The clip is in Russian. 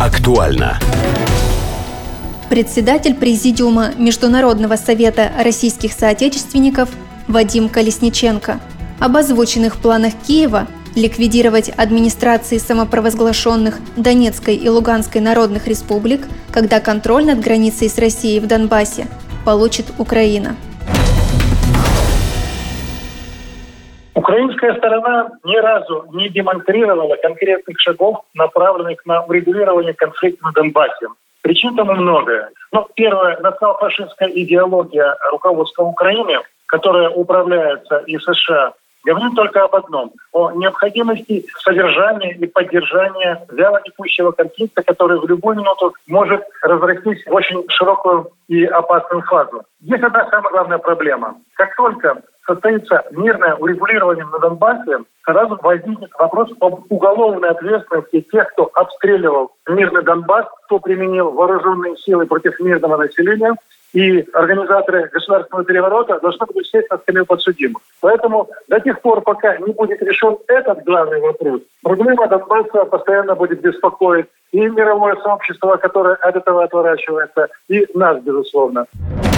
актуально. Председатель Президиума Международного совета российских соотечественников Вадим Колесниченко об озвученных планах Киева ликвидировать администрации самопровозглашенных Донецкой и Луганской народных республик, когда контроль над границей с Россией в Донбассе получит Украина. Украинская сторона ни разу не демонстрировала конкретных шагов, направленных на урегулирование конфликта на Донбассе. Причин тому многое. Первое, национал-фашистская идеология руководства Украины, которая управляется и США, говорит только об одном – о необходимости содержания и поддержания вяло текущего конфликта, который в любую минуту может разрастись в очень широкую и опасную фазу. Есть одна самая главная проблема. Как только состоится мирное урегулирование на Донбассе, сразу возникнет вопрос об уголовной ответственности тех, кто обстреливал мирный Донбасс, кто применил вооруженные силы против мирного населения, и организаторы государственного переворота должны будут сесть на скамью подсудимых. Поэтому до тех пор, пока не будет решен этот главный вопрос, проблема Донбасса постоянно будет беспокоить и мировое сообщество, которое от этого отворачивается, и нас, безусловно.